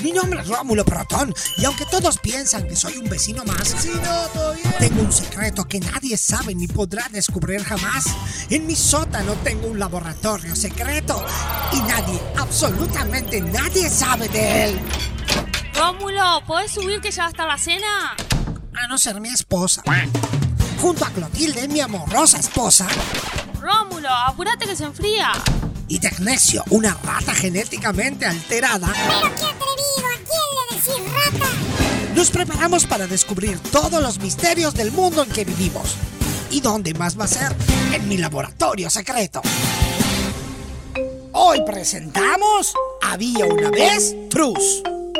Mi nombre es Rómulo Protón y aunque todos piensan que soy un vecino más, tengo un secreto que nadie sabe ni podrá descubrir jamás. En mi sótano tengo un laboratorio secreto y nadie, absolutamente nadie sabe de él. Rómulo, ¿podés subir que ya va a estar la cena? A no ser mi esposa. Junto a Clotilde, mi amorosa esposa. Rómulo, apúrate que se enfría. Y Tecnesio, una rata genéticamente alterada. ¡Pero qué atrevido! ¿A quién le decís rata? Nos preparamos para descubrir todos los misterios del mundo en que vivimos. ¿Y dónde más va a ser? En mi laboratorio secreto. Hoy presentamos Había una vez Trus.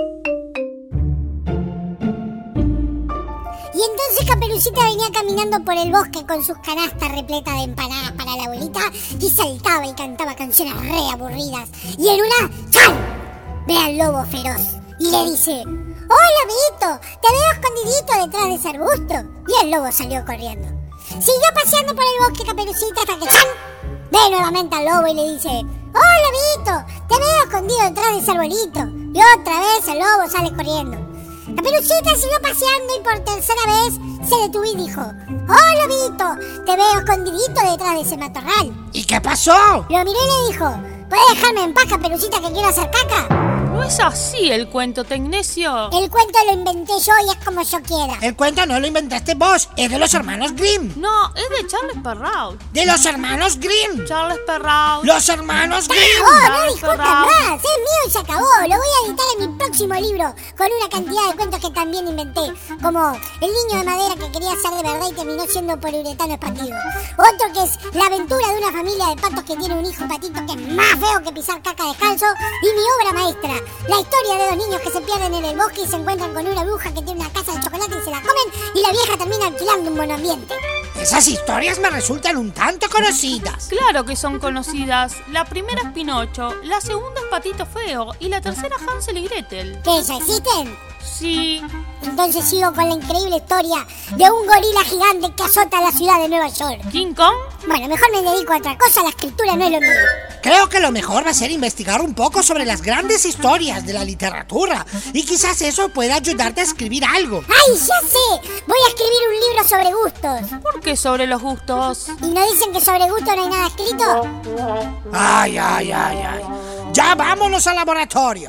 Y entonces Caperucita venía caminando por el bosque con sus canastas repletas de empanadas para la abuelita y saltaba y cantaba canciones re aburridas. Y en una, ¡chan!, ve al lobo feroz y le dice: ¡Hola, amiguito! Te veo escondidito detrás de ese arbusto. Y el lobo salió corriendo. Siguió paseando por el bosque Caperucita hasta que, ¡chan!, ve nuevamente al lobo y le dice: ¡Hola, amiguito! Te veo escondido detrás de ese arbolito. Y otra vez el lobo sale corriendo. Caperucita siguió paseando y por tercera vez se detuvo y dijo: ¡Hola, Vito! Te veo escondidito detrás de ese matorral. ¿Y qué pasó? Lo miró y le dijo: ¿puedes dejarme en paz, Caperucita, que quiero hacer caca? No es así el cuento, Tecnesio. El cuento lo inventé yo y es como yo quiera. El cuento no lo inventaste vos, es de los hermanos Grimm. No, es de Charles Perrault. ¡De los hermanos Grimm! Charles Perrault. ¡Los hermanos Grimm! ¡Oh, no discutan más! Es mío y se acabó. Lo voy a editar en mi próximo libro con una cantidad de cuentos que también inventé, como El niño de madera que quería ser de verdad y terminó siendo poliuretano expandido. Otro que es La aventura de una familia de patos que tiene un hijo patito que es más feo que pisar caca descalzo. Y mi obra maestra, la historia de dos niños que se pierden en el bosque y se encuentran con una bruja que tiene una casa de chocolate y se la comen y la vieja termina alquilando un monoambiente. Esas historias me resultan un tanto conocidas. Claro que son conocidas. La primera es Pinocho, la segunda es Patito Feo y la tercera Hansel y Gretel. ¿Qué, ya existen? Sí. Entonces sigo con la increíble historia de un gorila gigante que azota la ciudad de Nueva York. ¿King Kong? Bueno, mejor me dedico a otra cosa, la escritura no es lo mío. Creo que lo mejor va a ser investigar un poco sobre las grandes historias de la literatura y quizás eso pueda ayudarte a escribir algo. ¡Ay, ya sé! Voy a escribir un libro sobre gustos. ¿Por qué sobre los gustos? ¿Y no dicen que sobre gustos no hay nada escrito? Ay. Ya vámonos al laboratorio.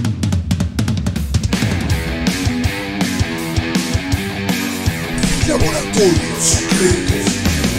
Laboratorio secreto.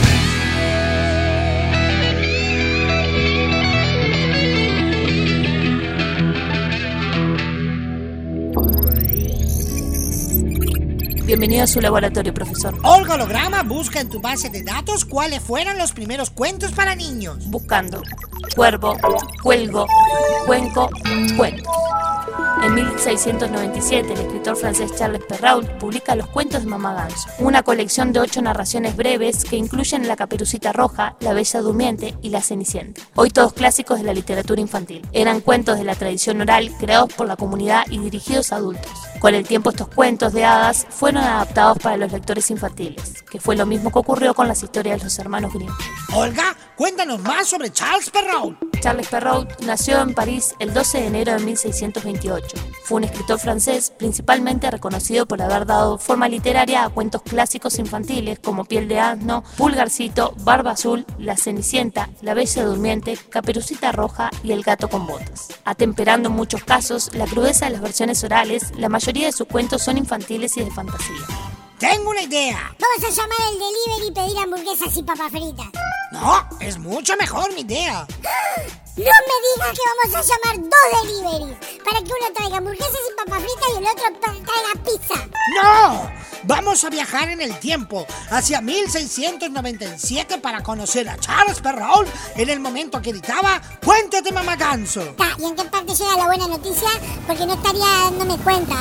Bienvenido a su laboratorio, profesor. Olga Holograma busca en tu base de datos cuáles fueron los primeros cuentos para niños. Buscando. Cuervo, cuelgo, cuenco, cuentos. En 1697, el escritor francés Charles Perrault publica Los cuentos de Mamá Ganso, una colección de 8 narraciones breves que incluyen La Caperucita Roja, La Bella Durmiente y La Cenicienta, hoy todos clásicos de la literatura infantil. Eran cuentos de la tradición oral creados por la comunidad y dirigidos a adultos. Con el tiempo estos cuentos de hadas fueron adaptados para los lectores infantiles, que fue lo mismo que ocurrió con las historias de los hermanos Grimm. Olga, cuéntanos más sobre Charles Perrault. Charles Perrault nació en París el 12 de enero de 1628. Fue un escritor francés principalmente reconocido por haber dado forma literaria a cuentos clásicos infantiles como Piel de Asno, Pulgarcito, Barba Azul, La Cenicienta, La Bella Durmiente, Caperucita Roja y El Gato con Botas. Atemperando en muchos casos la crudeza de las versiones orales, la mayoría de sus cuentos son infantiles y de fantasía. Tengo una idea. Vamos a llamar al delivery y pedir hamburguesas y papas fritas. No, es mucho mejor mi idea. No me digas que vamos a llamar 2 deliveries para que uno traiga hamburguesas y papas fritas y el otro traiga pizza. ¡No! Vamos a viajar en el tiempo hacia 1697 para conocer a Charles Perrault en el momento que editaba Cuentos de Mamá Ganso. ¿Y en qué parte llega la buena noticia? Porque no estaría dándome cuenta.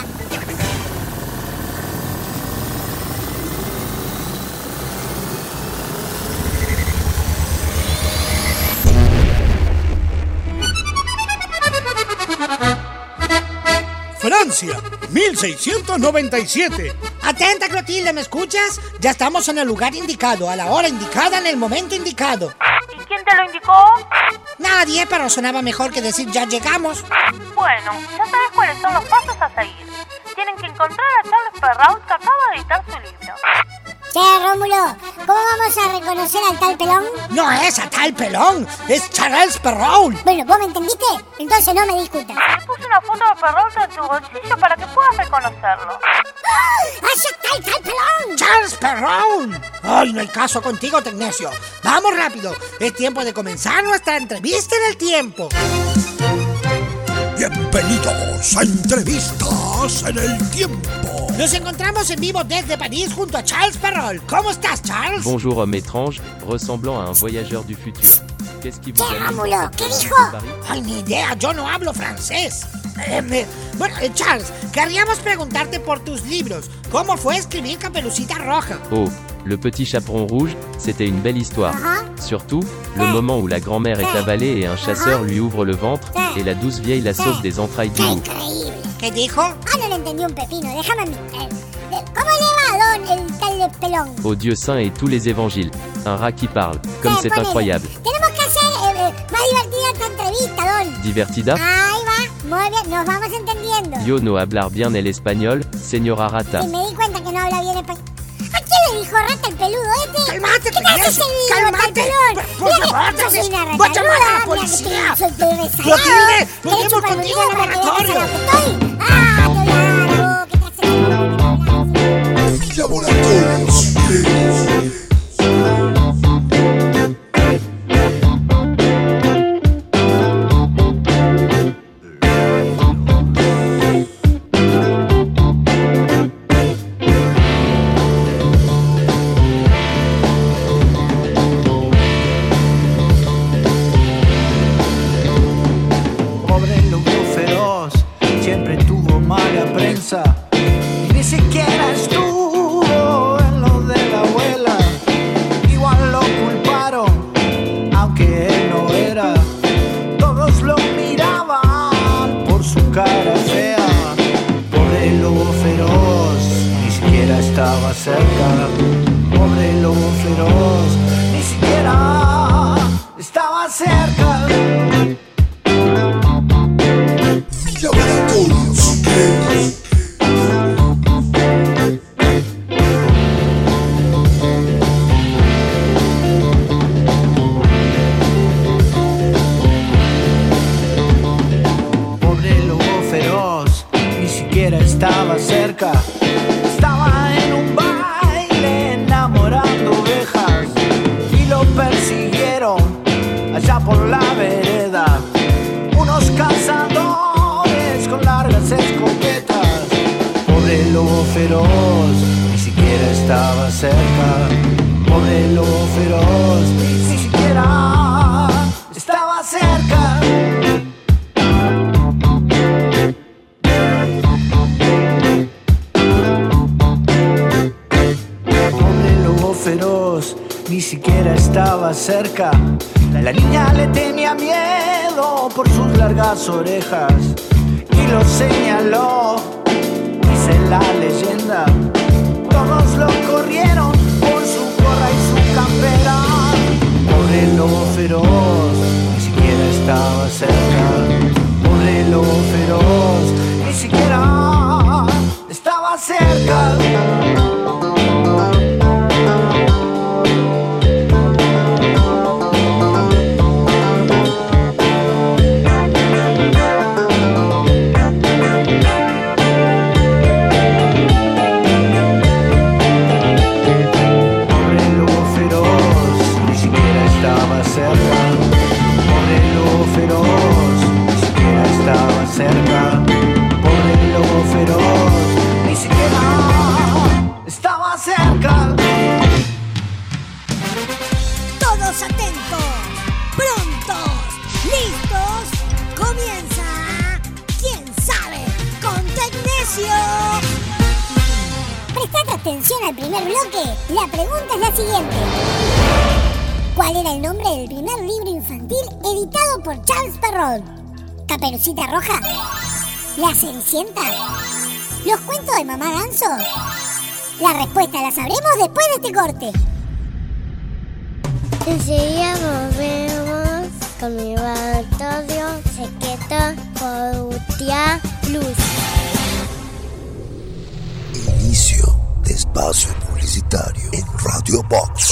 Francia, 1697. Atenta, Clotilde, ¿me escuchas? Ya estamos en el lugar indicado, a la hora indicada, en el momento indicado. ¿Y quién te lo indicó? nadie, pero sonaba mejor que decir ya llegamos. Bueno, ya sabes cuáles son los pasos a seguir. Tienen que encontrar a Charles Perrault, que acaba de editar su libro. Che, Rómulo, ¿cómo vamos a reconocer al tal pelón? No es a tal pelón, es Charles Perrault. Bueno, ¿vos me entendiste? Entonces no me discutas. Te puse una foto de Perrault en tu bolsillo para que puedas reconocerlo. ¡Allá está el tal pelón! ¡Charles Perrault! ¡Ay, no hay caso contigo, Tecnesio! ¡Vamos rápido! Es tiempo de comenzar nuestra entrevista en el tiempo. Bienvenidos a Entrevistas en el Tiempo. Nos encontramos en vivo desde París junto a Charles Perrault. ¿Cómo estás, Charles? Bonjour homme étrange, ressemblant à un voyageur du futur. Qu'est-ce qui vous Che, amène Rómulo, ¿qué dijo? à Paris? Ay, ni idea, yo no hablo francés. Charles, querríamos preguntarte por tus libros. ¿Cómo fue escribir Caperucita Roja? Oh, Le Petit Chaperon Rouge, c'était une belle histoire. Surtout, le moment où la grand-mère est avalée et un chasseur lui ouvre le ventre et la douce vieille la sauve des entrailles du ¡Qué loup. increíble! ¿Qué dijo? Ah, no le entendí un pepino, déjame a mí. ¿Cómo le va, don, el tal de pelón? Au Dieu saint et tous les évangiles. Un rat qui parle, comme c'est Ponele. incroyable. Tenemos que hacer más divertida esta entrevista, don. Divertida? Ahí va, muy bien, nos vamos entendiendo. Yo no hablar bien el español, señora rata. Y me di cuenta que no habla bien español. ¿A quién le dijo rata el peludo este? ¡Cálmate, ¿Qué te hace Tecnesio! ese libro, tal ¡Cálmate! pelón? Por Mira que favor, yo soy una Tecnesio, voy a llamar a la rata policía. soy resalado. Clotilde, ¿Querés volvemos chuparme contigo una al rata que laboratorio. ves a la que estoy? ¡Ah, te largo! ¿Qué te hace? Laboratorios Secretos. Pobre lobo feroz, siempre tuvo mala prensa y ni siquiera estuvo en lo de la abuela. Igual lo culparon, aunque él no era. Todos lo miraban por su cara fea. Pobre lobo feroz, ni siquiera estaba cerca. Pobre lobo feroz, ni siquiera estaba cerca. Laboratorios Secretos. Pobre lobo feroz, ni siquiera estaba cerca. Estaba en un baile enamorando ovejas y lo persiguieron allá por la vereda unos cazadores con largas escopetas. Pobre lobo feroz, ni siquiera estaba cerca. Pobre lobo feroz, ni siquiera estaba cerca. Pobre lobo feroz, ni siquiera estaba cerca. La niña le tenía miedo por sus largas orejas y lo señaló, dice la leyenda. Todos lo corrieron por su gorra y su campera. Pobre lobo feroz, ni siquiera estaba cerca. Pobre lobo feroz, ni siquiera estaba cerca. Pobre lobo feroz, ni siquiera estaba cerca. Pobre lobo feroz, ni siquiera estaba cerca. Pobre lobo feroz, ni siquiera estaba cerca. Todos atentos, prontos, listos, comienza. ¿Quién sabe? Con Tecnesio. Prestad atención al primer bloque. La pregunta es la siguiente: ¿cuál era el nombre del primer libro infantil editado por Charles Perrault? ¿Caperucita Roja? ¿La Cenicienta? ¿Los cuentos de Mamá Ganso? La respuesta la sabremos después de este corte. Enseguida volvemos. con mi laboratorio secreto por Butia Plus. Inicio de espacio publicitario en Radio Box.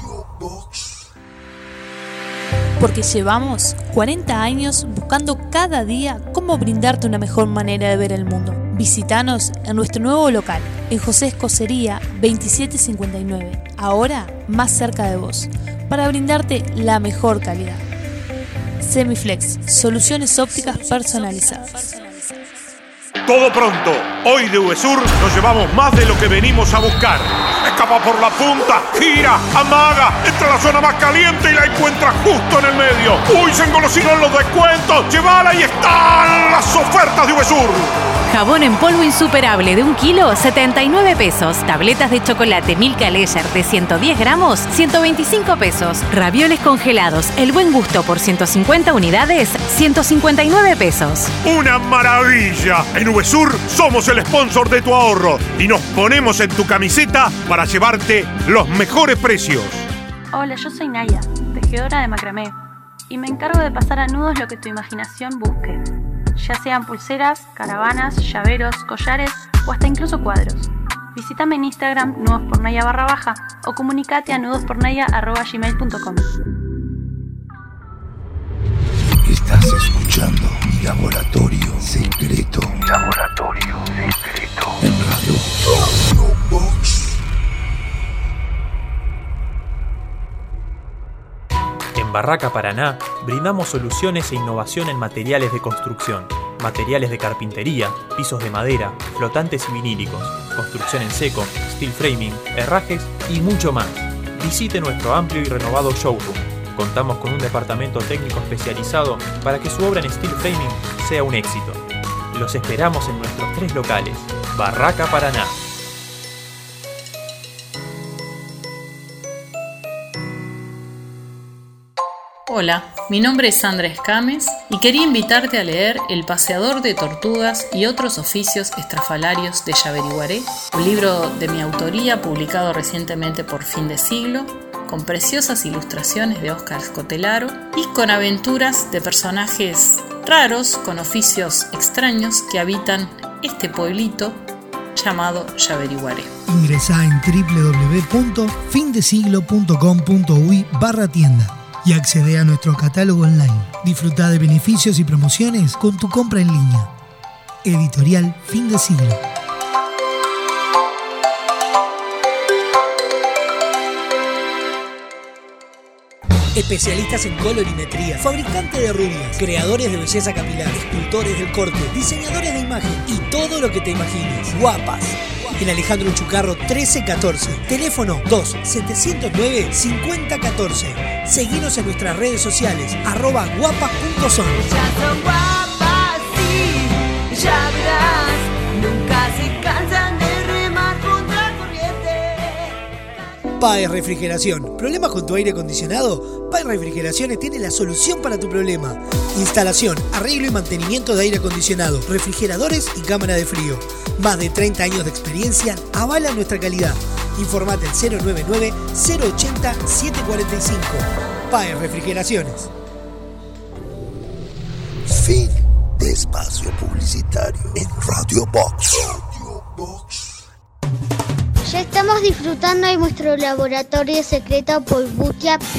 Porque llevamos 40 años buscando cada día cómo brindarte una mejor manera de ver el mundo. Visítanos en nuestro nuevo local, en José Escocería 2759, ahora más cerca de vos, para brindarte la mejor calidad. Semiflex, soluciones ópticas personalizadas. Todo pronto. Hoy de VSUR nos llevamos más de lo que venimos a buscar. Escapa por la punta, gira, amaga, entra a la zona más caliente y la encuentra justo en el medio. ¡Uy, se engolosinó los descuentos! ¡Llévala y están las ofertas de VSUR! Jabón en polvo insuperable de 1 kilo, 79 pesos. Tabletas de chocolate Milka Leisure de 110 gramos, 125 pesos. Ravioles congelados El Buen Gusto por 150 unidades, 159 pesos. ¡Una maravilla! En VSUR somos el sponsor de tu ahorro y nos ponemos en tu camiseta para llevarte los mejores precios. Hola, yo soy Naya, tejedora de macramé, y me encargo de pasar a nudos lo que tu imaginación busque. Ya sean pulseras, caravanas, llaveros, collares o hasta incluso cuadros. Visítame en Instagram nudospornaya _ o comunicate a nudospornaya@gmail.com. Estás escuchando Mi Laboratorio Secreto. En Radio Box. En Barraca Paraná brindamos soluciones e innovación en materiales de construcción, materiales de carpintería, pisos de madera, flotantes y vinílicos, construcción en seco, steel framing, herrajes y mucho más. Visite nuestro amplio y renovado showroom. Contamos con un departamento técnico especializado para que su obra en steel framing sea un éxito. Los esperamos en nuestros 3 locales. Barraca Paraná. Hola, mi nombre es Sandra Escames y quería invitarte a leer El paseador de tortugas y otros oficios estrafalarios de Yaveriguaré, un libro de mi autoría publicado recientemente por Fin de Siglo, con preciosas ilustraciones de Óscar Scotelaro y con aventuras de personajes raros con oficios extraños que habitan este pueblito llamado Yaveriguaré. Ingresá en www.findesiglo.com.uy/tienda y accede a nuestro catálogo online. Disfruta de beneficios y promociones con tu compra en línea. Editorial Fin de Siglo. Especialistas en colorimetría, fabricantes de rubias, creadores de belleza capilar, escultores del corte, diseñadores de imagen y todo lo que te imagines. Guapas. En Alejandro Chucarro 1314. Teléfono 2-709-5014. Seguinos en nuestras redes sociales, @guapas.son. Ya son guapas, sí, ya verás, nunca se cansan de remar contra corriente. PAE Refrigeración. ¿Problemas con tu aire acondicionado? PAE Refrigeraciones tiene la solución para tu problema. Instalación, arreglo y mantenimiento de aire acondicionado, refrigeradores y cámara de frío. Más de 30 años de experiencia avalan nuestra calidad. Informate al 099-080-745. PAE Refrigeraciones. Fin de espacio publicitario en Radio Box. Ya estamos disfrutando de nuestro laboratorio secreto por Butia Plus.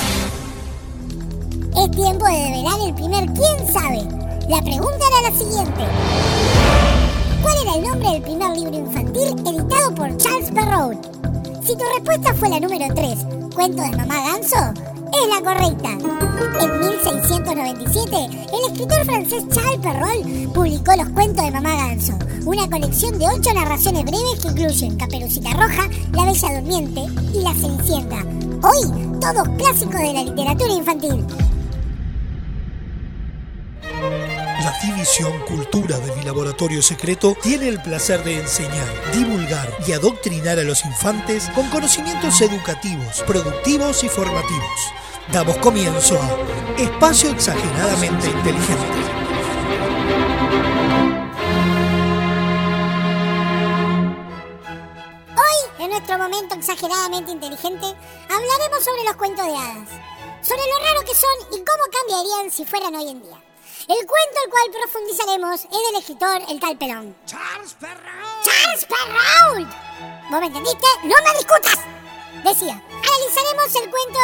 Es tiempo de develar el primer ¿Quién sabe? La pregunta era la siguiente. ¿Cuál era el nombre del primer libro infantil editado por Charles Perrault? Si tu respuesta fue la número 3, Cuento de Mamá Ganso, es la correcta. En 1697, el escritor francés Charles Perrault publicó Los Cuentos de Mamá Ganso, una colección de 8 narraciones breves que incluyen Caperucita Roja, La Bella Durmiente y La Cenicienta. Hoy, todos clásicos de la literatura infantil. La División Cultura de Mi Laboratorio Secreto tiene el placer de enseñar, divulgar y adoctrinar a los infantes con conocimientos educativos, productivos y formativos. Damos comienzo a Espacio Exageradamente Inteligente. Hoy, en nuestro momento exageradamente inteligente, hablaremos sobre los cuentos de hadas. sobre lo raro que son y cómo cambiarían si fueran hoy en día. El cuento el cual profundizaremos es del escritor el tal Pelón. ¡Charles Perrault! ¡Charles Perrault! ¿Vos me entendiste? ¡No me discutas! Decía, analizaremos el cuento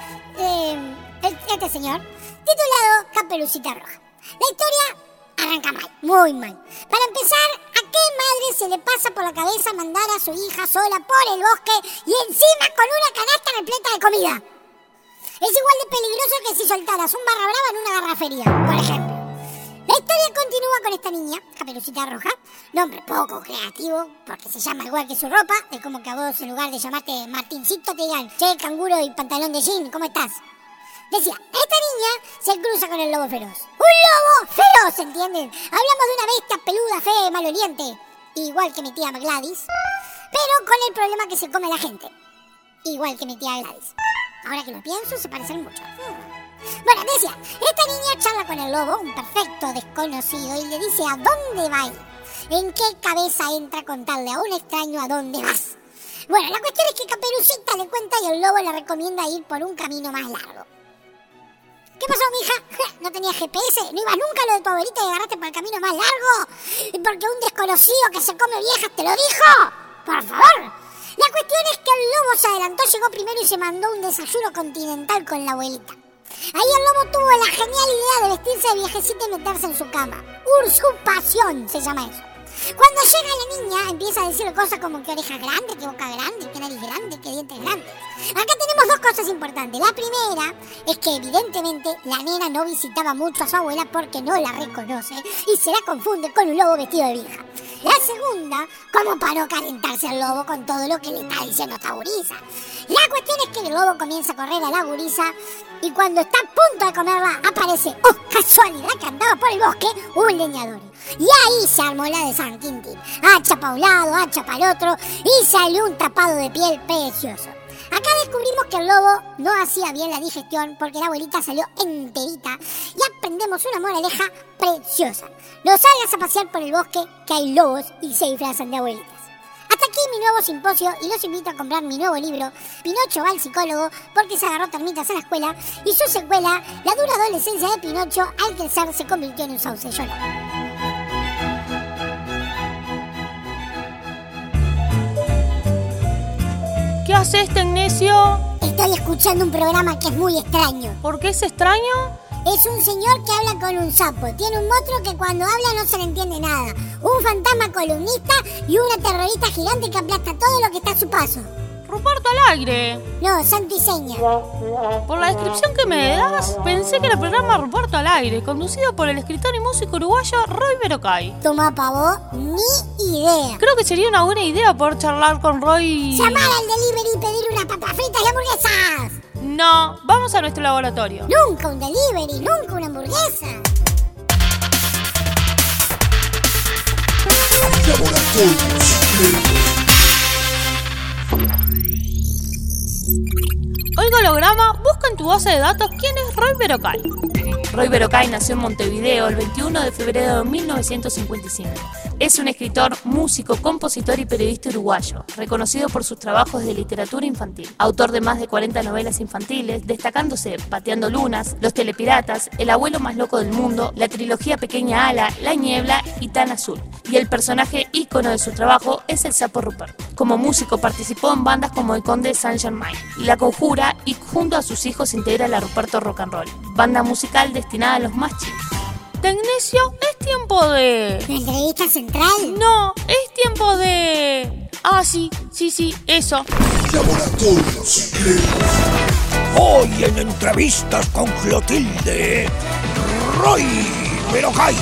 de este señor, titulado Caperucita Roja. La historia arranca mal, muy mal. Para empezar, ¿a qué madre se le pasa por la cabeza mandar a su hija sola por el bosque y encima con una canasta repleta de comida? Es igual de peligroso que si soltaras un barra brava en una garrafería, por ejemplo. La historia continúa con esta niña, Caperucita Roja, nombre poco creativo, porque se llama igual que su ropa. Es como que a vos, en lugar de llamarte Martincito, te digan, che, canguro y pantalón de jean, ¿cómo estás? Decía, esta niña se cruza con el lobo feroz. ¡Un lobo feroz! ¿Entienden? Hablamos de una bestia peluda, fea y maloliente, igual que mi tía Gladys, pero con el problema que se come a la gente, igual que mi tía Gladys. Ahora que lo pienso, se parecen mucho. Bueno, decía, esta niña charla con el lobo, un perfecto desconocido, y le dice a dónde va a ir. ¿En qué cabeza entra contarle a un extraño a dónde vas? Bueno, la cuestión es que Caperucita le cuenta y el lobo le recomienda ir por un camino más largo. ¿Qué pasó, mija? ¿No tenías GPS? ¿No ibas nunca a lo de tu abuelita y agarraste por el camino más largo? ¿Porque un desconocido que se come viejas te lo dijo? Por favor. La cuestión es que el lobo se adelantó, llegó primero y se mandó un desayuno continental con la abuelita. Ahí el lobo tuvo la genial idea de vestirse de viejecita y meterse en su cama. Usurpación se llama eso. Cuando llega la niña, empieza a decir cosas como que orejas grandes, que boca grande, que nariz grande, que dientes grandes. Acá tenemos dos cosas importantes. La primera es que evidentemente la nena no visitaba mucho a su abuela porque no la reconoce y se la confunde con un lobo vestido de vieja. La segunda, como para no calentarse al lobo con todo lo que le está diciendo esta gurisa. La cuestión es que el lobo comienza a correr a la gurisa y cuando está a punto de comerla aparece, ¡oh, casualidad!, que andaba por el bosque un leñador. Y ahí se armó la de San Quintín. Hacha para un lado, hacha para el otro y salió un tapado de piel precioso. Acá descubrimos que el lobo no hacía bien la digestión porque la abuelita salió enterita y aprendemos una moraleja preciosa. No salgas a pasear por el bosque que hay lobos y se disfrazan de abuelitas. Hasta aquí mi nuevo simposio y los invito a comprar mi nuevo libro, Pinocho va al psicólogo porque se agarró termitas en la escuela, y su secuela, La dura adolescencia de Pinocho, al crecer se convirtió en un sauce. Yo no. ¿Qué haces, Tecnesio? Estoy escuchando un programa que es muy extraño. ¿Por qué es extraño? Es un señor que habla con un sapo. Tiene un monstruo que cuando habla no se le entiende nada. Un fantasma columnista y una terrorista gigante que aplasta todo lo que está a su paso. Ruperto al aire. No, santo y seña. Por la descripción que me das, pensé que era el programa Ruperto al aire, conducido por el escritor y músico uruguayo Roy Berocay. Toma pa' vos, ni idea. Creo que sería una buena idea poder charlar con Roy. Llamar al delivery y pedir unas papas fritas y hamburguesas. No, vamos a nuestro laboratorio. Nunca un delivery, nunca una hamburguesa. Oiga holograma, busca en tu base de datos quién es Roy Berocay. Roy Berocay nació en Montevideo el 21 de febrero de 1955. Es un escritor, músico, compositor y periodista uruguayo, reconocido por sus trabajos de literatura infantil. Autor de más de 40 novelas infantiles, destacándose Pateando Lunas, Los Telepiratas, El abuelo más loco del mundo, la trilogía Pequeña Ala, La Niebla y Tan Azul. Y el personaje ícono de su trabajo es el Sapo Ruperto. Como músico participó en bandas como el Conde Saint-Germain y La Conjura, y junto a sus hijos integra la Ruperto Rock and Roll, banda musical destinada a los más chicos. Tecnesio, es tiempo de... ¿La entrevista central? No, es tiempo de... Ah, sí, eso. Laboratorios. Hoy en entrevistas con Clotilde, Roy Berocay.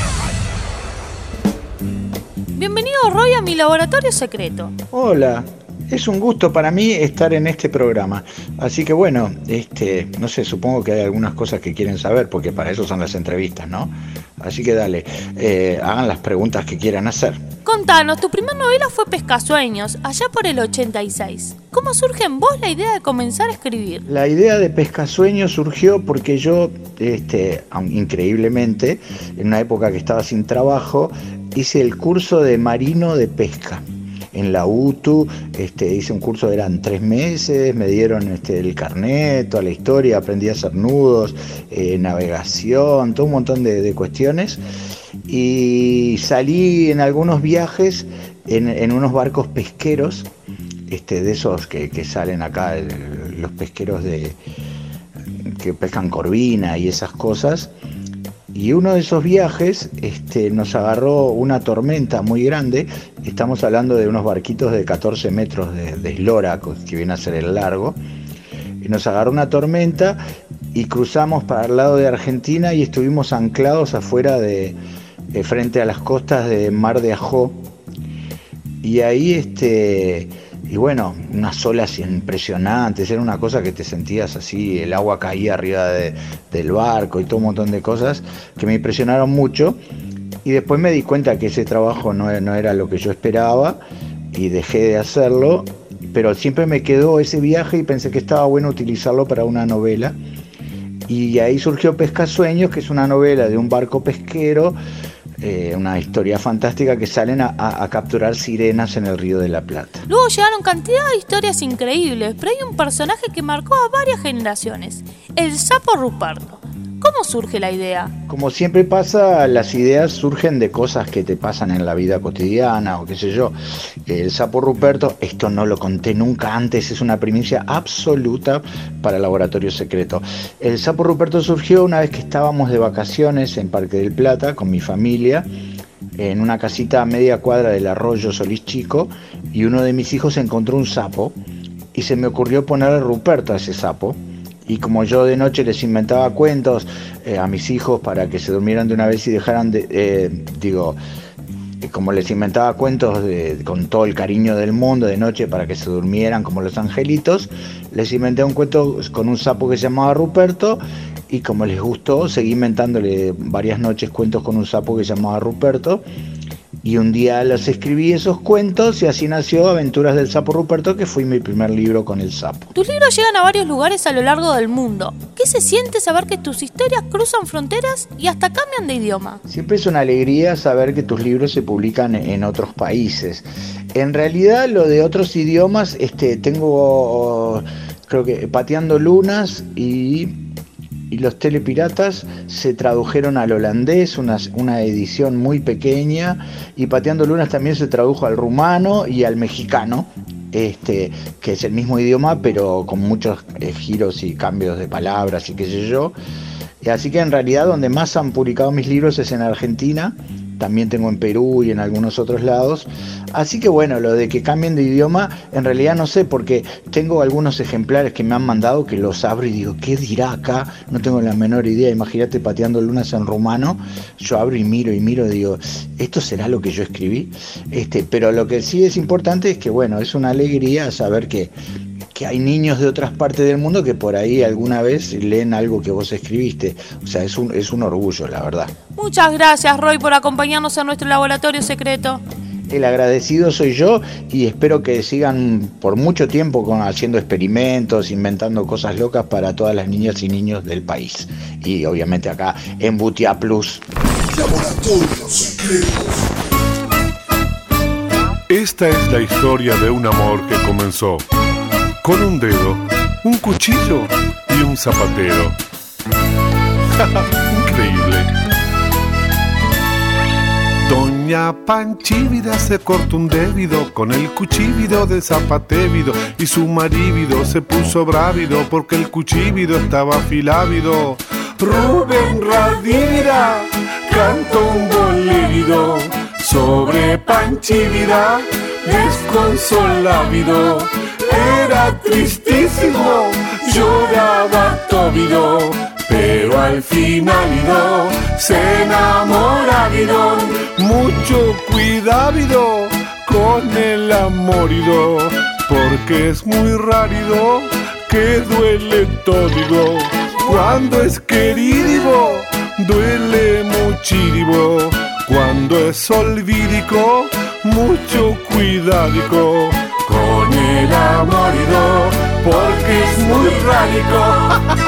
Bienvenido, Roy, a mi laboratorio secreto. Hola. Es un gusto para mí estar en este programa, así que bueno, no sé, supongo que hay algunas cosas que quieren saber, porque para eso son las entrevistas, ¿no? Así que dale, hagan las preguntas que quieran hacer. Contanos, tu primera novela fue Pescasueños, allá por el 86. ¿Cómo surge en vos la idea de comenzar a escribir? La idea de Pescasueños surgió porque yo, increíblemente, en una época que estaba sin trabajo, hice el curso de marino de pesca. en la UTU, hice un curso, eran 3 meses, me dieron el carnet, toda la historia, aprendí a hacer nudos, navegación, todo un montón de cuestiones, y salí en algunos viajes en unos barcos pesqueros, de esos que salen acá, los pesqueros que pescan corvina y esas cosas. Y uno de esos viajes nos agarró una tormenta muy grande. Estamos hablando de unos barquitos de 14 metros de eslora, que viene a ser el largo. Y nos agarró una tormenta y cruzamos para el lado de Argentina y estuvimos anclados afuera frente a las costas de Mar de Ajó. Y ahí y bueno, unas olas impresionantes, era una cosa que te sentías así, el agua caía arriba del barco y todo un montón de cosas que me impresionaron mucho, y después me di cuenta que ese trabajo no era lo que yo esperaba y dejé de hacerlo, pero siempre me quedó ese viaje y pensé que estaba bueno utilizarlo para una novela, y ahí surgió Pescasueños, que es una novela de un barco pesquero, una historia fantástica, que salen a capturar sirenas en el Río de la Plata. Luego llegaron cantidad de historias increíbles, pero hay un personaje que marcó a varias generaciones, el Sapo Ruperto. ¿Cómo surge la idea? Como siempre pasa, las ideas surgen de cosas que te pasan en la vida cotidiana o qué sé yo. El Sapo Ruperto, esto no lo conté nunca antes, es una primicia absoluta para Laboratorio Secreto. El Sapo Ruperto surgió una vez que estábamos de vacaciones en Parque del Plata con mi familia, en una casita a media cuadra del arroyo Solís Chico, y uno de mis hijos encontró un sapo y se me ocurrió ponerle Ruperto a ese sapo. Y como yo de noche les inventaba cuentos a mis hijos para que se durmieran de una vez y dejaran como les inventaba cuentos con todo el cariño del mundo de noche para que se durmieran como los angelitos, les inventé un cuento con un sapo que se llamaba Ruperto, y como les gustó, seguí inventándole varias noches cuentos con un sapo que se llamaba Ruperto. Y un día los escribí esos cuentos y así nació Aventuras del Sapo Ruperto, que fue mi primer libro con el sapo. Tus libros llegan a varios lugares a lo largo del mundo. ¿Qué se siente saber que tus historias cruzan fronteras y hasta cambian de idioma? Siempre es una alegría saber que tus libros se publican en otros países. En realidad, lo de otros idiomas, tengo, creo que Pateando Lunas y Los Telepiratas se tradujeron al holandés, una edición muy pequeña, y Pateando Lunas también se tradujo al rumano y al mexicano, que es el mismo idioma pero con muchos giros y cambios de palabras y qué sé yo. Así que en realidad donde más han publicado mis libros es en Argentina, también tengo en Perú y en algunos otros lados. Así que bueno, lo de que cambien de idioma, en realidad no sé, porque tengo algunos ejemplares que me han mandado que los abro y digo, ¿qué dirá acá? No tengo la menor idea. Imagínate Pateando Lunas en rumano, yo abro y miro y digo, ¿esto será lo que yo escribí? Pero lo que sí es importante es que bueno, es una alegría saber que hay niños de otras partes del mundo que por ahí alguna vez leen algo que vos escribiste. O sea, es un orgullo, la verdad. Muchas gracias, Roy, por acompañarnos en nuestro Laboratorio Secreto. El agradecido soy yo, y espero que sigan por mucho tiempo haciendo experimentos, inventando cosas locas para todas las niñas y niños del país. Y obviamente acá en Butia Plus. Laboratorio Secreto. Esta es la historia de un amor que comenzó con un dedo, un cuchillo y un zapatero. Increíble. Doña Panchívida se cortó un dedo con el cuchillo del zapatévido, y su marido se puso brávido porque el cuchillo estaba afilávido. Rubén Radira cantó un bolerido sobre Panchívida desconsolávido. Era tristísimo, lloraba tóvido, pero al final se enamoravido. Mucho cuidado con el amorido, porque es muy rárido que duele todo. Cuando es querido, duele muchísimo. Cuando es olvídico, mucho cuidadico con el amorido, porque es muy rádico.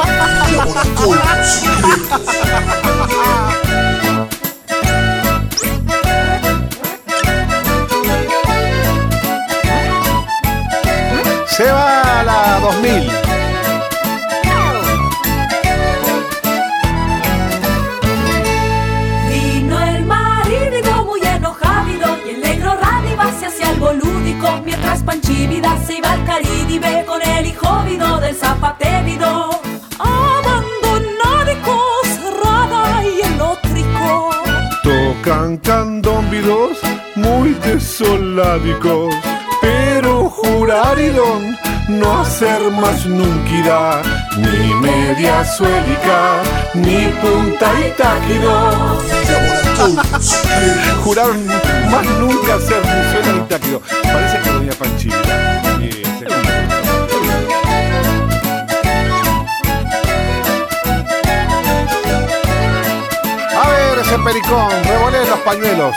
vive con el hijo vido del zapatévido. Abandonádicos, rada y eléctrico. Tocan candombidos muy desoládicos, pero juraridón no hacer más nunca irá, ni media suélica, ni punta y táquido. Juraron más nunca hacer ni suela ni táquido. Parece que doña Panchita. A ver ese pericón, revolé los pañuelos.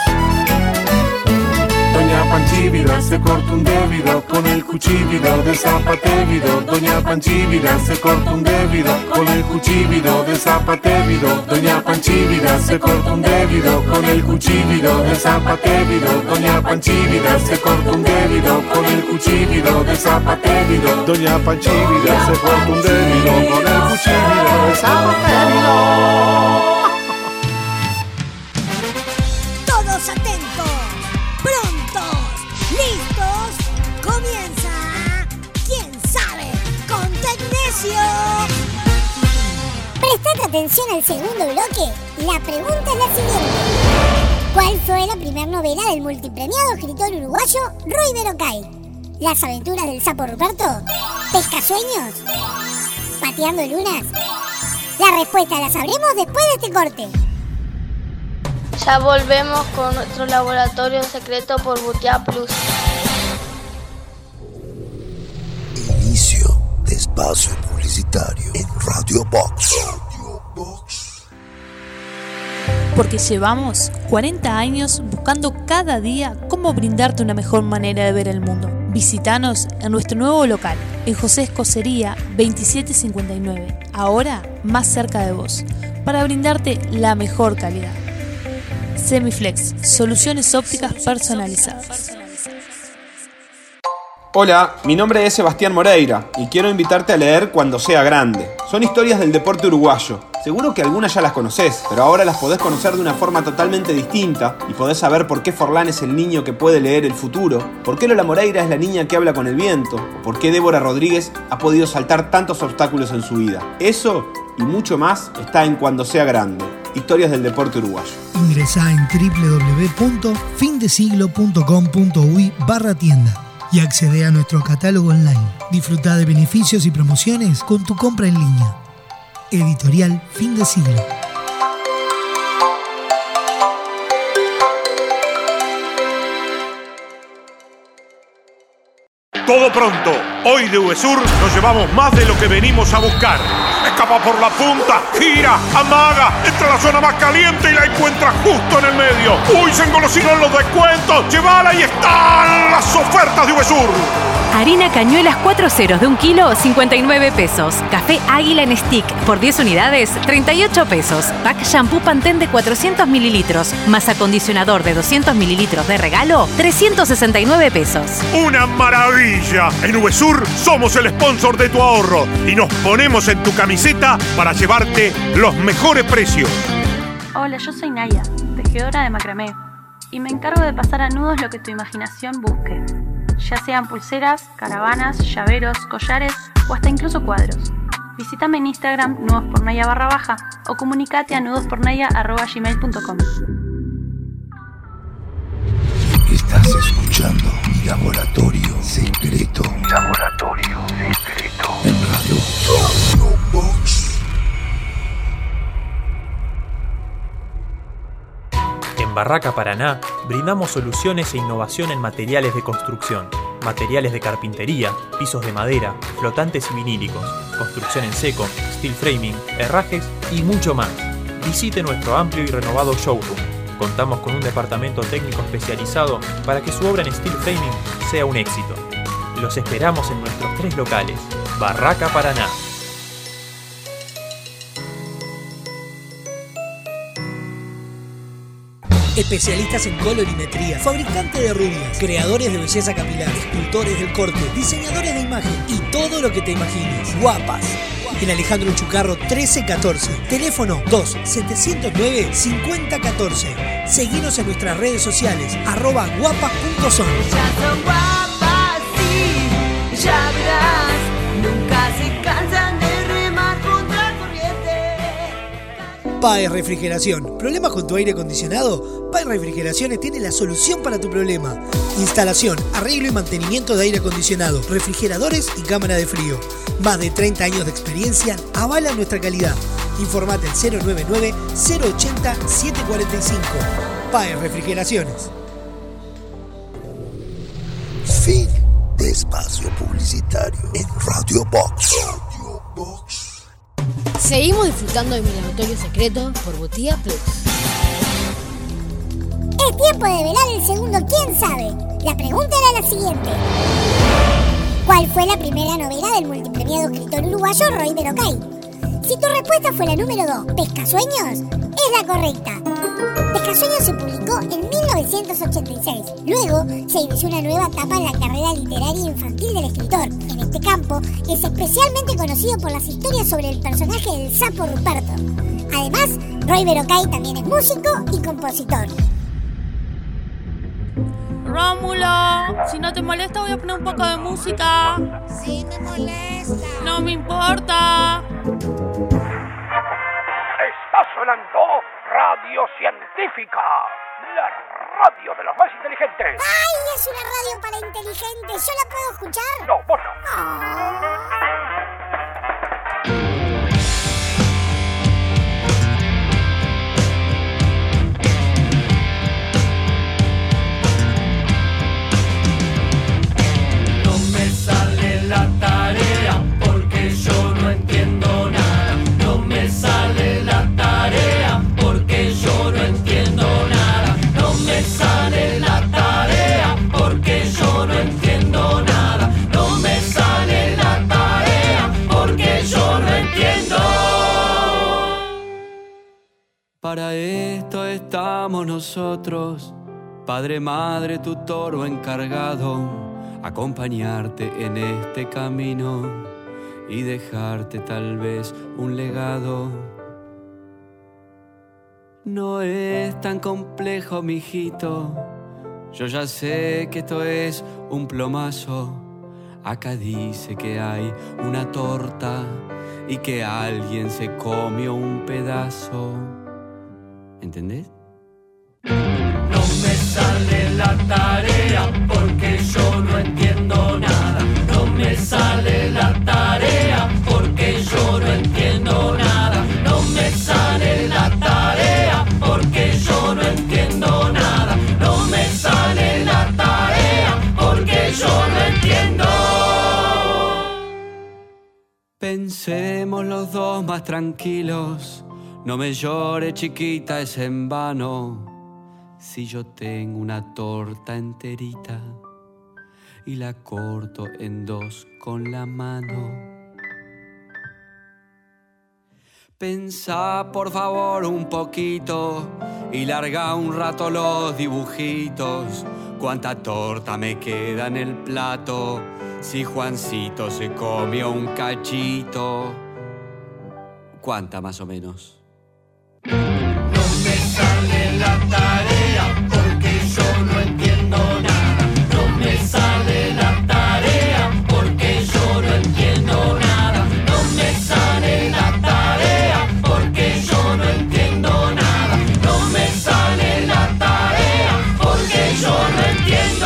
Doña Panchívida se corta un debido con el cuchillo de zapatévido. Doña Panchívida se corta un debido con el cuchillo de zapatévido. Doña Panchívida se corta un debido con el cuchillo de zapatévido. Doña Panchívida se corta un debido con el cuchillo de zapatévido. Doña Panchívida se corta un debido con el cuchillo de zapatévido. Todos atentos, prontos, listos, comienza, ¿quién sabe? Con Tecnesio. Prestad atención al segundo bloque. La pregunta es la siguiente: ¿cuál fue la primera novela del multipremiado escritor uruguayo Ruy Verocay? ¿Las aventuras del sapo Ruperto? ¿Pescasueños? ¿Pateando lunas? La respuesta la sabremos después de este corte. Ya volvemos con nuestro laboratorio secreto por Butia Plus. Inicio de espacio publicitario en Radio Box. Porque llevamos 40 años buscando cada día cómo brindarte una mejor manera de ver el mundo. Visítanos en nuestro nuevo local, en José Escocería 2759, ahora más cerca de vos, para brindarte la mejor calidad. Semiflex, soluciones ópticas personalizadas. Hola, mi nombre es Sebastián Moreira y quiero invitarte a leer Cuando sea grande. Son historias del deporte uruguayo. Seguro que algunas ya las conocés, pero ahora las podés conocer de una forma totalmente distinta y podés saber por qué Forlán es el niño que puede leer el futuro, por qué Lola Moreira es la niña que habla con el viento, o por qué Débora Rodríguez ha podido saltar tantos obstáculos en su vida. Eso y mucho más está en Cuando sea grande. Historias del deporte uruguayo. Ingresá en www.findesiglo.com.uy/tienda y accede a nuestro catálogo online. Disfruta de beneficios y promociones con tu compra en línea. Editorial Fin de Siglo. Todo pronto. Hoy de VSUR nos llevamos más de lo que venimos a buscar. Escapa por la punta, gira, amaga, entra a la zona más caliente y la encuentra justo en el medio. ¡Uy, se engolosinó en los descuentos! ¡Llévala y están las ofertas de VSUR! Harina Cañuelas 4 ceros de 1 kilo, 59 pesos. Café Águila en stick por 10 unidades, 38 pesos. Pack shampoo Pantene de 400 mililitros, más acondicionador de 200 mililitros de regalo, 369 pesos. ¡Una maravilla! En VSUR somos el sponsor de tu ahorro y nos ponemos en tu camiseta para llevarte los mejores precios. Hola, yo soy Naya, tejedora de macramé, y me encargo de pasar a nudos lo que tu imaginación busque. Ya sean pulseras, caravanas, llaveros, collares o hasta incluso cuadros. Visítame en Instagram nudospornaya _ o comunicate a nudospornaya@gmail.com. Estás escuchando Mi Laboratorio Secreto. Laboratorio Secreto. En Radio Box. En Barraca Paraná brindamos soluciones e innovación en materiales de construcción, materiales de carpintería, pisos de madera, flotantes y vinílicos, construcción en seco, steel framing, herrajes y mucho más. Visite nuestro amplio y renovado showroom. Contamos con un departamento técnico especializado para que su obra en steel framing sea un éxito. Los esperamos en nuestros 3 locales. Barraca Paraná. Especialistas en colorimetría, fabricante de rubias, creadores de belleza capilar, escultores del corte, diseñadores de imagen y todo lo que te imagines. Guapas. En Alejandro Chucarro 1314. Teléfono 2-709-5014. Seguinos en nuestras redes sociales @guapas.son. Ya son guapas, sí, ya verás. PAE Refrigeración. ¿Problemas con tu aire acondicionado? PAE Refrigeraciones tiene la solución para tu problema. Instalación, arreglo y mantenimiento de aire acondicionado, refrigeradores y cámara de frío. Más de 30 años de experiencia avalan nuestra calidad. Informate al 099-080-745. PAE Refrigeraciones. Fin de espacio publicitario en Radio Box. Seguimos disfrutando de Mi Laboratorio Secreto por Butía Plus. Es tiempo de velar el segundo ¿Quién sabe? La pregunta era la siguiente. ¿Cuál fue la primera novela del multipremiado escritor uruguayo Roy Berocay? Si tu respuesta fue la número 2, Pescasueños, es la correcta. Pescasueños se publicó en 1986. Luego se inició una nueva etapa en la carrera literaria infantil del escritor. En este campo es especialmente conocido por las historias sobre el personaje del sapo Ruperto. Además, Roy Berocay también es músico y compositor. Rómulo, si no te molesta voy a poner un poco de música. Sí, me molesta. No me importa. Está sonando Radio Científica, la radio de los más inteligentes. ¡Ay, es una radio para inteligentes! ¿Yo la puedo escuchar? No, vos no. No me sale la tarea porque yo no entiendo nada. No me sale la tarea porque yo no entiendo nada. No me sale la tarea porque yo no entiendo nada. No me sale la tarea porque yo no entiendo. Para esto estamos nosotros, padre, madre, tutor o encargado, acompañarte en este camino y dejarte tal vez un legado. No es tan complejo, mijito, yo ya sé que esto es un plomazo. Acá dice que hay una torta y que alguien se comió un pedazo. ¿Entendés? No me sale la tarea porque yo no entiendo nada. No me sale la tarea porque yo no entiendo nada. No me sale la tarea porque yo no entiendo nada. No me sale la tarea porque yo no entiendo. Pensemos los dos más tranquilos. No me llores, chiquita, es en vano. Si yo tengo una torta enterita y la corto en dos con la mano. Pensá por favor un poquito y larga un rato los dibujitos. Cuánta torta me queda en el plato si Juancito se comió un cachito. ¿Cuánta más o menos? No me sale la tarea porque yo no entiendo nada. No me sale la tarea porque yo no entiendo nada. No me sale la tarea porque yo no entiendo nada. No me sale la tarea porque yo no entiendo.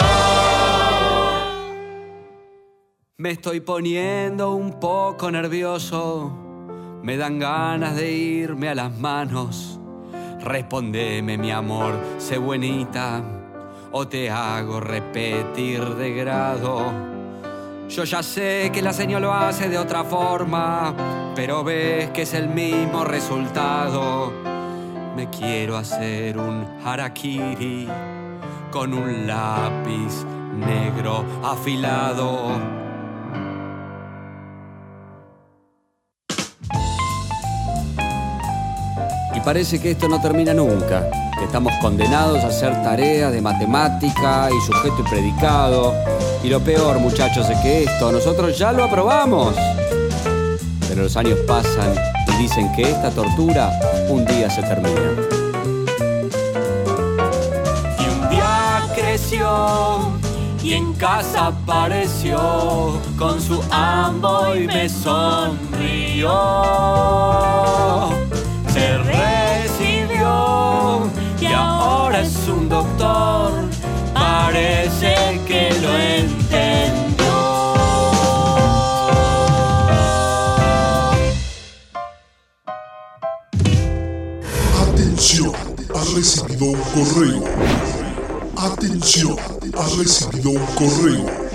Me estoy poniendo un poco nervioso. Me dan ganas de irme a las manos. Respondeme, mi amor, sé buenita, o te hago repetir de grado. Yo ya sé que la señora lo hace de otra forma, pero ves que es el mismo resultado. Me quiero hacer un harakiri con un lápiz negro afilado. Y parece que esto no termina nunca, que estamos condenados a hacer tareas de matemática y sujeto y predicado. Y lo peor, muchachos, es que esto nosotros ya lo aprobamos. Pero los años pasan y dicen que esta tortura un día se termina. Y un día creció y en casa apareció con su ambo y me sonrió. Se Atención, ha recibido un correo. Atención, ha recibido un correo.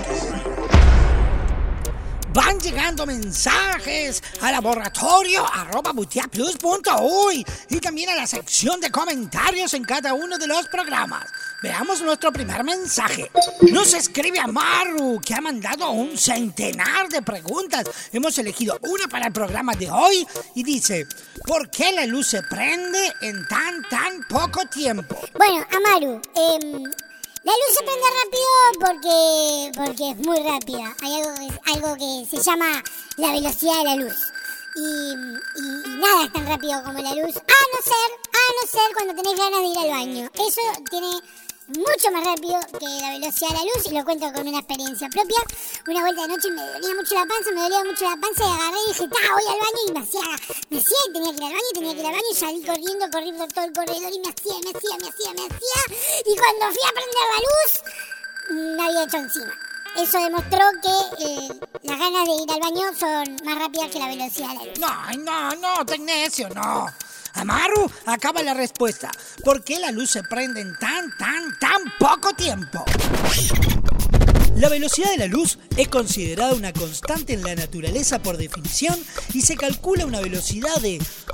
Van llegando mensajes a laboratorio@butiaplus.uy y también a la sección de comentarios en cada uno de los programas. Veamos nuestro primer mensaje. Nos escribe Amaru, que ha mandado un centenar de preguntas. Hemos elegido una para el programa de hoy y dice: ¿por qué la luz se prende en tan poco tiempo? Bueno, Amaru, la luz se prende rápido porque es muy rápida. Hay algo que se llama la velocidad de la luz. Y nada es tan rápido como la luz, a no ser cuando tenés ganas de ir al baño. Eso tiene mucho más rápido que la velocidad de la luz, y lo cuento con una experiencia propia. Una vuelta de noche me dolía mucho la panza y agarré y dije, voy al baño, y me hacía y tenía que ir al baño, y salí corriendo, corrí por todo el corredor y me hacía, y cuando fui a prender la luz, me había hecho encima. Eso demostró que las ganas de ir al baño son más rápidas que la velocidad de la luz. No, Tecnesio, no. Amaru, acaba la respuesta. ¿Por qué la luz se prende en tan poco tiempo? La velocidad de la luz es considerada una constante en la naturaleza por definición y se calcula una velocidad de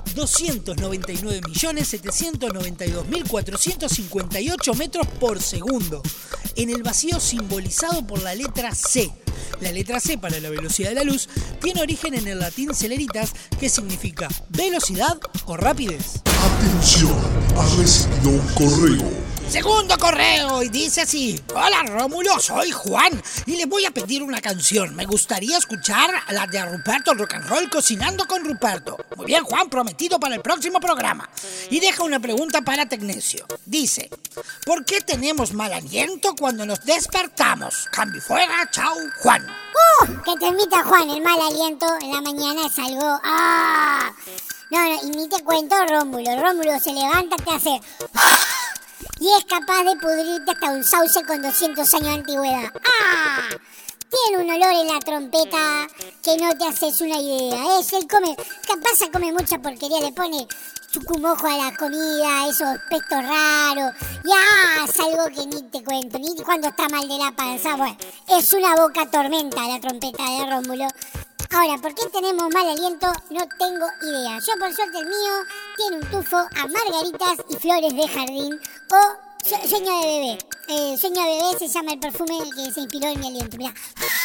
299.792.458 metros por segundo en el vacío simbolizado por la letra C. La letra C para la velocidad de la luz tiene origen en el latín celeritas, que significa velocidad o rapidez. Atención, ha recibido un correo. Segundo correo, y dice así: hola Rómulo, soy Juan y le voy a pedir una canción. Me gustaría escuchar la de Ruperto Rock and Roll, Cocinando con Ruperto. Muy bien, Juan, prometido para el próximo programa. Y deja una pregunta para Tecnesio. Dice: ¿por qué tenemos mal aliento cuando nos despertamos? Cambio fuera, chao, Juan. Que te invita Juan, el mal aliento en la mañana es algo... No, y ni te cuento Rómulo se levanta, te hace... y es capaz de pudrirte hasta un sauce con 200 años de antigüedad. Tiene un olor en la trompeta que no te haces una idea. Él come mucha porquería, le pone chucumojo a la comida, esos pestos raros. Es algo que ni te cuento, ni cuando está mal de la panza. Bueno, es una boca tormenta la trompeta de Rómulo. Ahora, ¿por qué tenemos mal aliento? No tengo idea. Yo, por suerte, el mío tiene un tufo a margaritas y flores de jardín, o sueño de bebé. Sueño de bebé se llama el perfume que se inspiró en mi aliento. Mirá.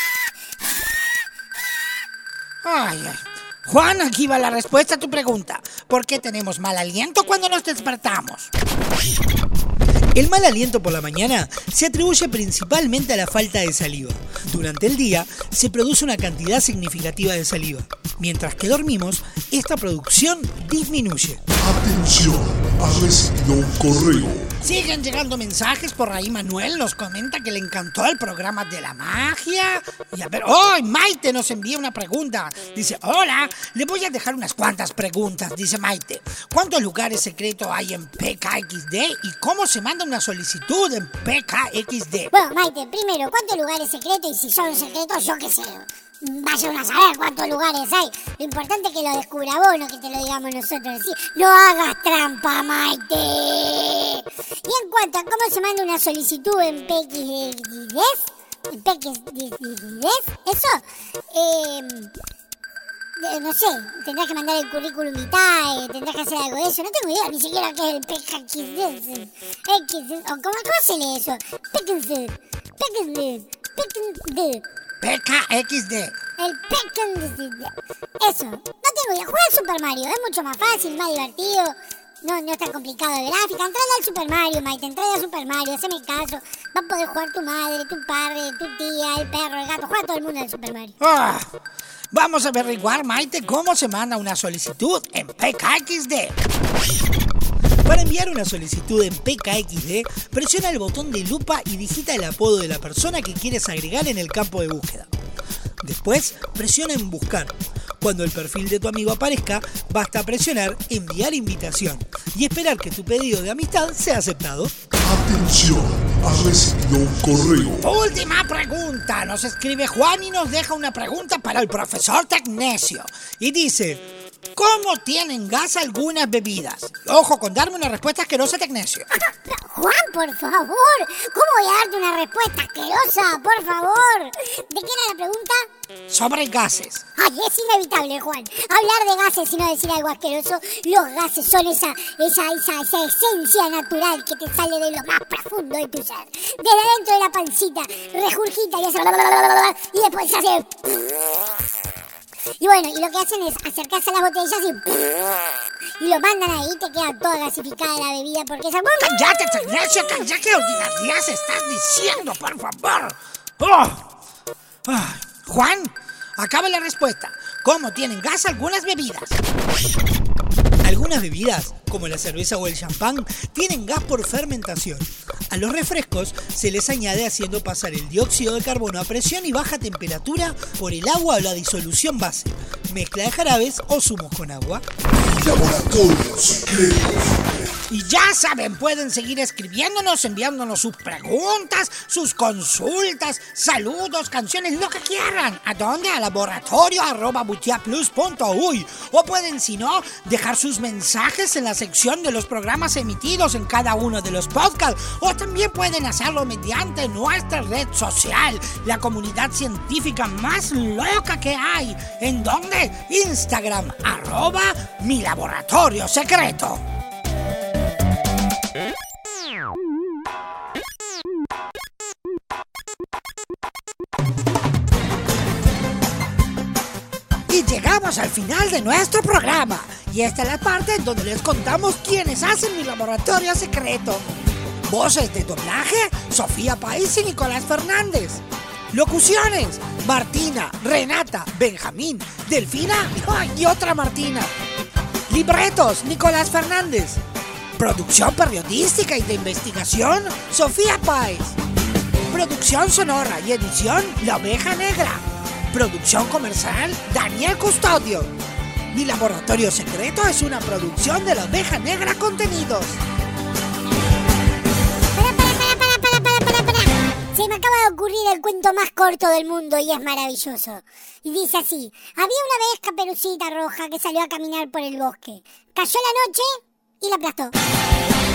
Juan, aquí va la respuesta a tu pregunta. ¿Por qué tenemos mal aliento cuando nos despertamos? El mal aliento por la mañana se atribuye principalmente a la falta de saliva. Durante el día se produce una cantidad significativa de saliva. Mientras que dormimos, esta producción disminuye. Atención, ha recibido un correo. Siguen llegando mensajes por ahí. Manuel nos comenta que le encantó el programa de la magia. Y a ver, Maite nos envía una pregunta. Dice: hola, le voy a dejar unas cuantas preguntas, dice Maite. ¿Cuántos lugares secretos hay en PKXD y cómo se manda una solicitud en PKXD? Bueno, Maite, primero, ¿cuántos lugares secretos? Y si son secretos, yo qué sé, vayan a saber cuántos lugares hay. Lo importante es que lo descubra vos, no que te lo digamos nosotros. ¿Sí? No hagas trampa, Maite. Y en cuanto a cómo se manda una solicitud en PKXD, eso, no sé, tendrás que mandar el currículum vitae, tendrás que hacer algo de eso. No tengo idea ni siquiera qué es el PKXD. ¿Cómo se lee eso? PKXD. El PKXD. Eso. No tengo idea. Juega al Super Mario. Es mucho más fácil, más divertido. No es tan complicado de gráfica. Entrale al Super Mario, Maite. Entrale al Super Mario. Haceme caso. Va a poder jugar tu madre, tu padre, tu tía, el perro, el gato. Juega todo el mundo al Super Mario. Vamos a averiguar, Maite, cómo se manda una solicitud en PKXD. Para enviar una solicitud en PKXD, presiona el botón de lupa y digita el apodo de la persona que quieres agregar en el campo de búsqueda. Después, presiona en buscar. Cuando el perfil de tu amigo aparezca, basta presionar enviar invitación y esperar que tu pedido de amistad sea aceptado. Atención, ha recibido un correo. Última pregunta. Nos escribe Juan y nos deja una pregunta para el profesor Tecnesio. Y dice: ¿Cómo tienen gas algunas bebidas? Ojo con darme una respuesta asquerosa, Tecnesio. Juan, por favor, ¿cómo voy a darte una respuesta asquerosa? Por favor. ¿De qué era la pregunta? Sobre gases. Ay, es inevitable, Juan. Hablar de gases y no decir algo asqueroso. Los gases son esa esencia natural que te sale de lo más profundo de tu ser. Desde dentro de la pancita, regurgita y hace... Y después hace... Y bueno, y lo que hacen es acercarse a las botellas y lo mandan ahí, te queda toda gasificada la bebida porque esa... ¡Cállate, Tecnesio! ¡Cállate! ¿Qué ordinarias estás diciendo, por favor? Oh. Juan, acaba la respuesta. ¿Cómo tienen gas algunas bebidas? Algunas bebidas, como la cerveza o el champán, tienen gas por fermentación. A los refrescos se les añade haciendo pasar el dióxido de carbono a presión y baja temperatura por el agua o la disolución base, mezcla de jarabes o zumos con agua. Laboratorios Secretos. Y ya saben, pueden seguir escribiéndonos, enviándonos sus preguntas, sus consultas, saludos, canciones, lo que quieran. ¿A dónde? A laboratorio@butiaplus.uy. O pueden, si no, dejar sus mensajes en la sección de los programas emitidos en cada uno de los podcasts. O también pueden hacerlo mediante nuestra red social, la comunidad científica más loca que hay. ¿En dónde? Instagram, @milaboratoriosecreto. Y llegamos al final de nuestro programa. Y esta es la parte en donde les contamos quiénes hacen Mi Laboratorio Secreto. Voces de doblaje, Sofía País y Nicolás Fernández. Locuciones, Martina, Renata, Benjamín, Delfina y otra Martina. Libretos, Nicolás Fernández. Producción periodística y de investigación, Sofía Páez. Producción sonora y edición, La Oveja Negra. Producción comercial, Daniel Custodio. Mi Laboratorio Secreto es una producción de La Oveja Negra Contenidos. Se me acaba de ocurrir el cuento más corto del mundo y es maravilloso. Y dice así: había una vez Caperucita Roja que salió a caminar por el bosque. Cayó la noche y la aplastó.